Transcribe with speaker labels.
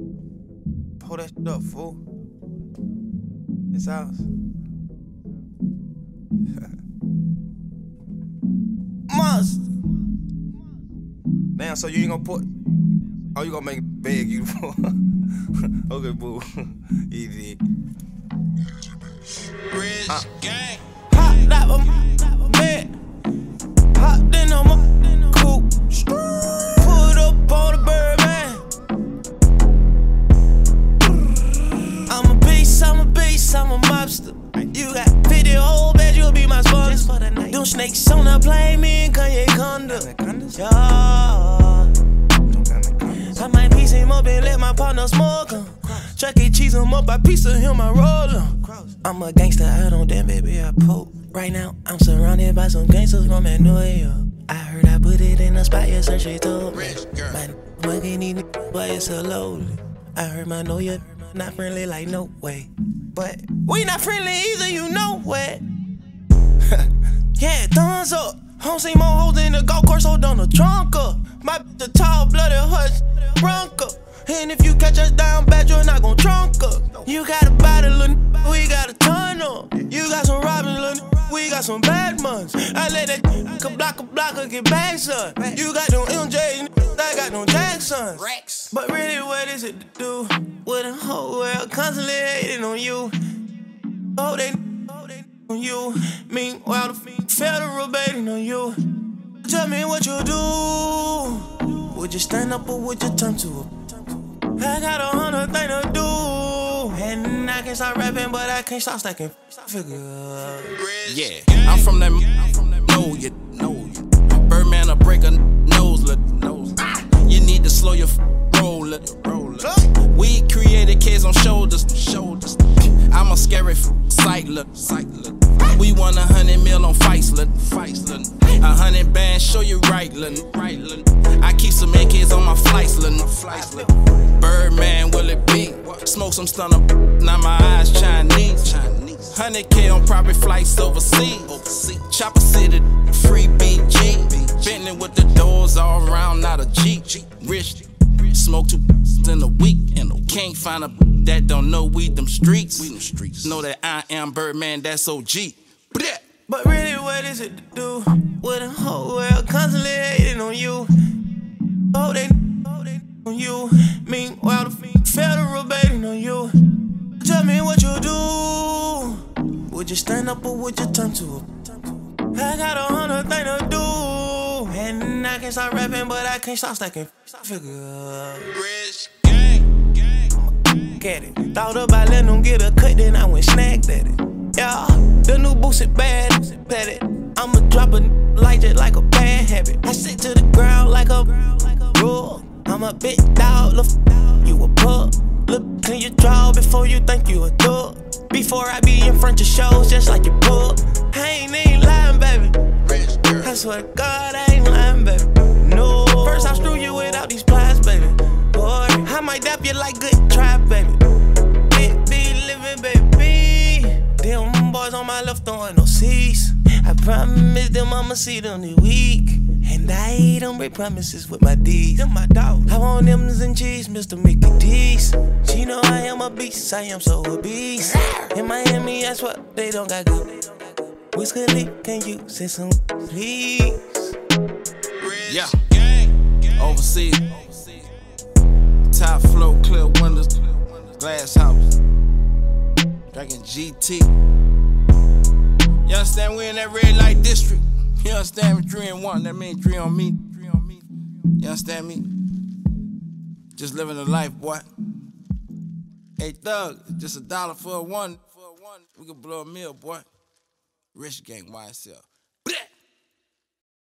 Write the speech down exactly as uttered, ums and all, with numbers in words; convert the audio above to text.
Speaker 1: Pull that shit up, fool. It's ours. Monster. Damn, so you ain't gonna put. Oh, you gonna make it big, you fool. Okay, boo. Easy.
Speaker 2: Rich uh. gang.
Speaker 1: Hot like a bed. Hot in a coupe. Put up on the Birdman. I'm a beast, I'm a beast, I'm a mobster. You got fifty old bed, you'll be my sponsor. Them snakes on the plane, me and Kanye Conda. Yeah. I might piece him up and let my partner smoke him. Chuck E. Cheese him up, I piece of him, I roll him. I'm a gangster, I don't damn baby, I poke. Right now, I'm surrounded by some gangsters from Manila. I heard I put it in a spot, yes sir, she told me. My mugging these niggas, but it's a lowly. I heard my know you not friendly, like no way. But we not friendly either, you know what? Yeah, thumbs up. Home see more hoes in the golf course, hold on the trunk up. My bitch a tall blooded hush, Bronco. And if you catch us down bad, you're not gon' trunk up. You got a body, little n- we got a ton up. You got some robbing, little n- we got some bad ones. I let that n- block a blocker get back, son. You got them M J's, I got them Jacksons. Rex. But really, what is it to do with a whole world constantly hating on you? Oh, they on you. Meanwhile, the federal baiting on you. Tell me what you do. Would you stand up or would you turn to a? I got a hundred things to do. And I can start rapping, but I can't stop stacking figures.
Speaker 2: Yeah, I'm from that. I'm from that. Know you, know you. Birdman a break a nose, let nose. You need to slow your roll, let roll. We created kids on shoulders, shoulders. I'm a scary sight, look, sight, look. We won a hundred mil on fights, look, fights, look. A hundred bands, show you right, look, right, look. I keep some A Ks on my flights, look, flights, look. Birdman, will it be? Smoke some stunner, now my eyes Chinese. Chinese. Hundred K on private flights overseas. overseas. Chopper City, free B G. Bentley with the doors all around, not a Jeep. Rich, smoke two in a week. Can't find a that don't know we them streets. We them streets. Know that I am Birdman, that's O G.
Speaker 1: But really, what is it to do with a whole world constantly hating on you? Oh, they on you. Meanwhile, the federal baiting on you. Tell me what you do. Would you stand up or would you turn to a? I got a hundred things to do. And I can start rapping, but I can't stop stacking figures.
Speaker 2: Rich gang, gang.
Speaker 1: Get it. Thought about letting them get a cut, then I went snagged at it. Yeah, the new boost it bad, pet it. I'ma drop a like it like a bad habit. I sit to the ground like a rule. I'm a big dog, look, you a pup. Look, can you draw before you think you a thug? Before I be in front of shows, just like your pup. I ain't even lying, baby. I swear to God, I ain't lying, baby. No. First I screw you without these plies, baby. Boy, I might dap you like good try, baby. Big be living, baby. Them boys on my left throwing no C's. I promise them I'ma see them this week. And I don't break promises with my D's. Them my dog. I want M's and G's, Mister Mickey D's. She know I am a beast, I am so obese. In Miami, that's what they don't got good. Wiz Khalifa, can you say some please?
Speaker 2: Yeah, overseas. Top floor, clear windows, glass house. Drinking G T. You understand? We in that red light district. You understand me? Three and one. That means three on me. Three on me. You understand me? Just living the life, boy. Hey, thug, just a dollar for a one. For a one, we can blow a meal, boy. Rich gang, Y S L.